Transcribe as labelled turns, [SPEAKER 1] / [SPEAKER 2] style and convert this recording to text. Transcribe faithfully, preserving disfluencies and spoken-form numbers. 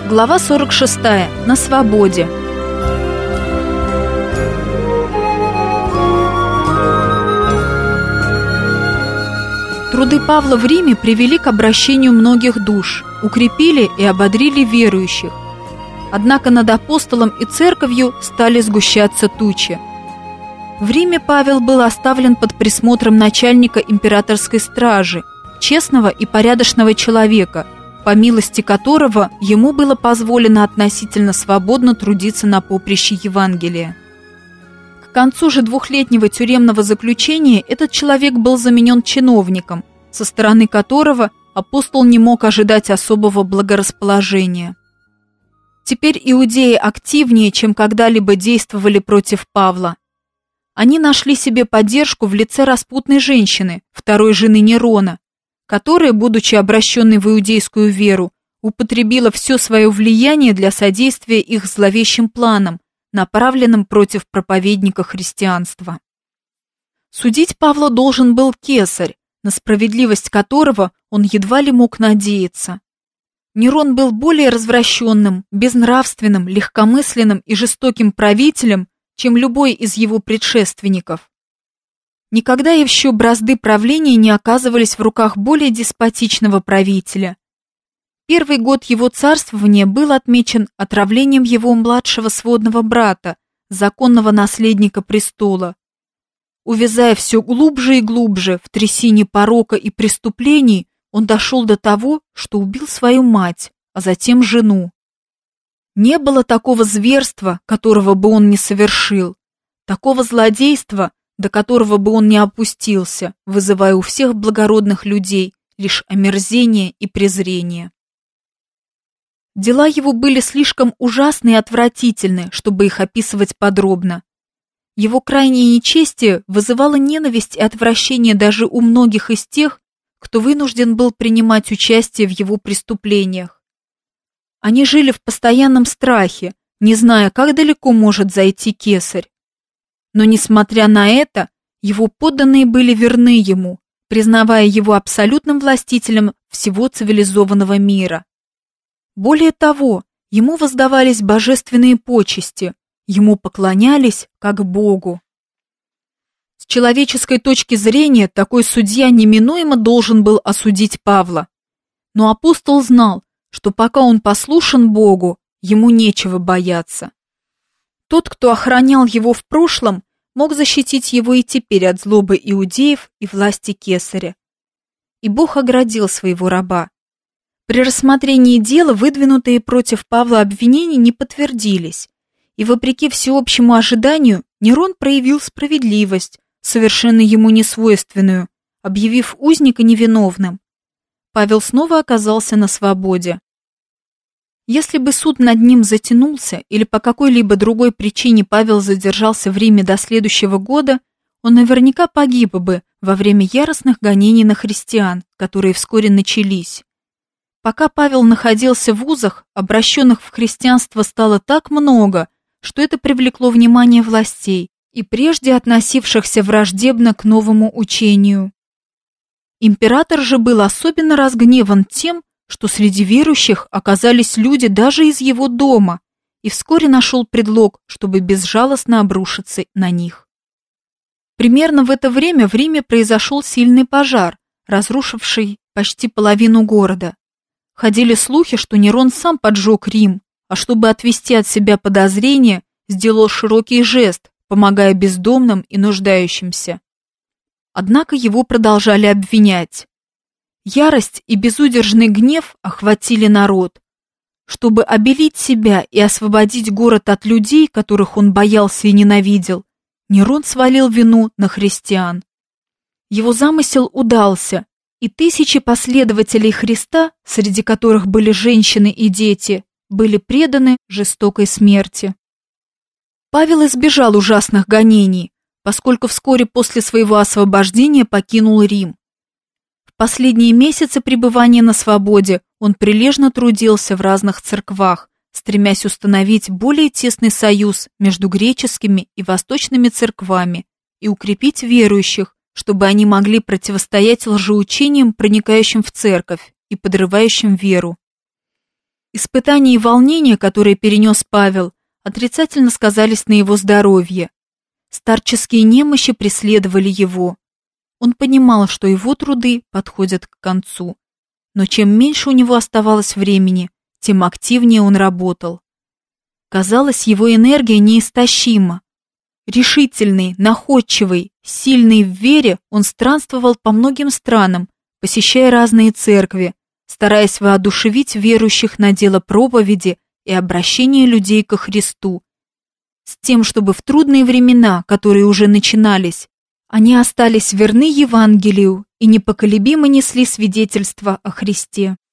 [SPEAKER 1] Глава сорок шестая. На свободе. Труды Павла в Риме привели к обращению многих душ, укрепили и ободрили верующих. Однако над апостолом и церковью стали сгущаться тучи. В Риме Павел был оставлен под присмотром начальника императорской стражи, честного и порядочного человека, по милости которого ему было позволено относительно свободно трудиться на поприще Евангелия. К концу же двухлетнего тюремного заключения этот человек был заменен чиновником, со стороны которого апостол не мог ожидать особого благорасположения. Теперь иудеи активнее, чем когда-либо действовали против Павла. Они нашли себе поддержку в лице распутной женщины, второй жены Нерона, которая, будучи обращенной в иудейскую веру, употребила все свое влияние для содействия их зловещим планам, направленным против проповедника христианства. Судить Павла должен был кесарь, на справедливость которого он едва ли мог надеяться. Нерон был более развращенным, безнравственным, легкомысленным и жестоким правителем, чем любой из его предшественников. Никогда еще бразды правления не оказывались в руках более деспотичного правителя. Первый год его царствования был отмечен отравлением его младшего сводного брата, законного наследника престола. Увязая все глубже и глубже в трясине порока и преступлений, он дошел до того, что убил свою мать, а затем жену. Не было такого зверства, которого бы он не совершил, такого злодейства, до которого бы он не опустился, вызывая у всех благородных людей лишь омерзение и презрение. Дела его были слишком ужасны и отвратительны, чтобы их описывать подробно. Его крайнее нечестие вызывало ненависть и отвращение даже у многих из тех, кто вынужден был принимать участие в его преступлениях. Они жили в постоянном страхе, не зная, как далеко может зайти кесарь. Но, несмотря на это, его подданные были верны ему, признавая его абсолютным властителем всего цивилизованного мира. Более того, ему воздавались божественные почести, ему поклонялись как Богу. С человеческой точки зрения такой судья неминуемо должен был осудить Павла. Но апостол знал, что пока он послушен Богу, ему нечего бояться. Тот, кто охранял его в прошлом, мог защитить его и теперь от злобы иудеев и власти кесаря. И Бог оградил своего раба. При рассмотрении дела выдвинутые против Павла обвинения не подтвердились, и вопреки всеобщему ожиданию Нерон проявил справедливость, совершенно ему несвойственную, объявив узника невиновным. Павел снова оказался на свободе. Если бы суд над ним затянулся или по какой-либо другой причине Павел задержался в Риме до следующего года, он наверняка погиб бы во время яростных гонений на христиан, которые вскоре начались. Пока Павел находился в узах, обращенных в христианство стало так много, что это привлекло внимание властей и прежде относившихся враждебно к новому учению. Император же был особенно разгневан тем, что среди верующих оказались люди даже из его дома, и вскоре нашел предлог, чтобы безжалостно обрушиться на них. Примерно в это время в Риме произошел сильный пожар, разрушивший почти половину города. Ходили слухи, что Нерон сам поджег Рим, а чтобы отвести от себя подозрения, сделал широкий жест, помогая бездомным и нуждающимся. Однако его продолжали обвинять. Ярость и безудержный гнев охватили народ. Чтобы обелить себя и освободить город от людей, которых он боялся и ненавидел, Нерон свалил вину на христиан. Его замысел удался, и тысячи последователей Христа, среди которых были женщины и дети, были преданы жестокой смерти. Павел избежал ужасных гонений, поскольку вскоре после своего освобождения покинул Рим. В последние месяцы пребывания на свободе он прилежно трудился в разных церквах, стремясь установить более тесный союз между греческими и восточными церквами и укрепить верующих, чтобы они могли противостоять лжеучениям, проникающим в церковь и подрывающим веру. Испытания и волнения, которые перенес Павел, отрицательно сказались на его здоровье. Старческие немощи преследовали его. Он понимал, что его труды подходят к концу. Но чем меньше у него оставалось времени, тем активнее он работал. Казалось, его энергия неистощима. Решительный, находчивый, сильный в вере, он странствовал по многим странам, посещая разные церкви, стараясь воодушевить верующих на дело проповеди и обращения людей ко Христу, с тем, чтобы в трудные времена, которые уже начинались, они остались верны Евангелию и непоколебимо несли свидетельство о Христе.